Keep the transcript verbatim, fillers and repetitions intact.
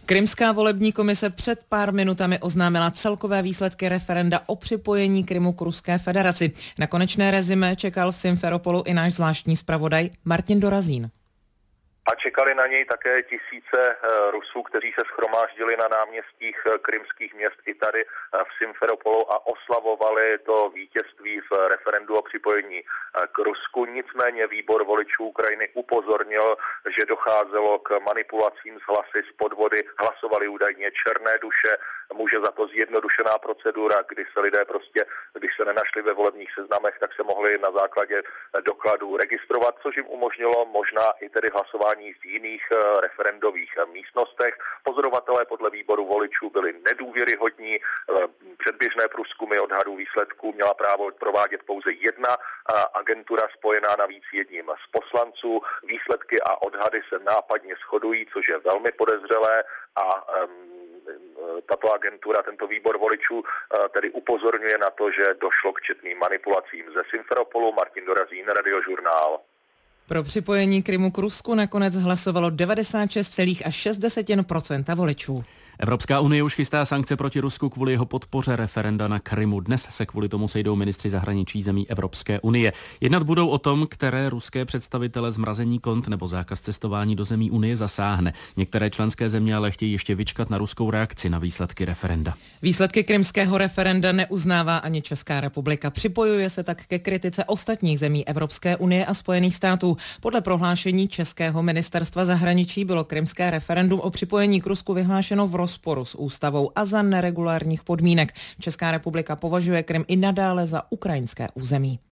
Krymská volební komise před pár minutami oznámila celkové výsledky referenda o připojení Krymu k Ruské federaci. Na konečné rezime čekal v Simferopolu i náš zvláštní zpravodaj Martin Dorazín. A čekali na něj také tisíce Rusů, kteří se shromáždili na náměstích krymských měst i tady v Simferopolu a oslavovali to vítězství v referendu o připojení k Rusku. Nicméně výbor voličů Ukrajiny upozornil, že docházelo k manipulacím s hlasy, z podvody, hlasovali údajně černé duše. Může za to zjednodušená procedura, kdy se lidé prostě, když se nenašli ve volebních seznamech, tak se mohli na základě dokladů registrovat, což jim umožnilo možná i tedy hlasování v jiných referendových místnostech. Pozorovatelé podle výboru voličů byli nedůvěryhodní. Předběžné průzkumy odhadů výsledků měla právo provádět pouze jedna agentura spojená navíc jedním z poslanců. Výsledky a odhady se nápadně shodují, což je velmi podezřelé a tato agentura, tento výbor voličů tedy upozorňuje na to, že došlo k četným manipulacím. Ze Simferopolu Martin Dorazín, Radiožurnál. Pro připojení Krymu k Rusku nakonec hlasovalo devadesát šest celá šest procenta voličů. Evropská unie už chystá sankce proti Rusku kvůli jeho podpoře referenda na Krymu. Dnes se kvůli tomu sejdou ministři zahraničí zemí Evropské unie. Jednat budou o tom, které ruské představitele zmrazení kont nebo zákaz cestování do zemí unie zasáhne. Některé členské země ale chtějí ještě vyčkat na ruskou reakci na výsledky referenda. Výsledky krymského referenda neuznává ani Česká republika. Připojuje se tak ke kritice ostatních zemí Evropské unie a Spojených států. Podle prohlášení českého ministerstva zahraničí bylo krymské referendum o připojení k Rusku vyhlášeno v rozporu s ústavou a za neregulárních podmínek. Česká republika považuje Krym i nadále za ukrajinské území.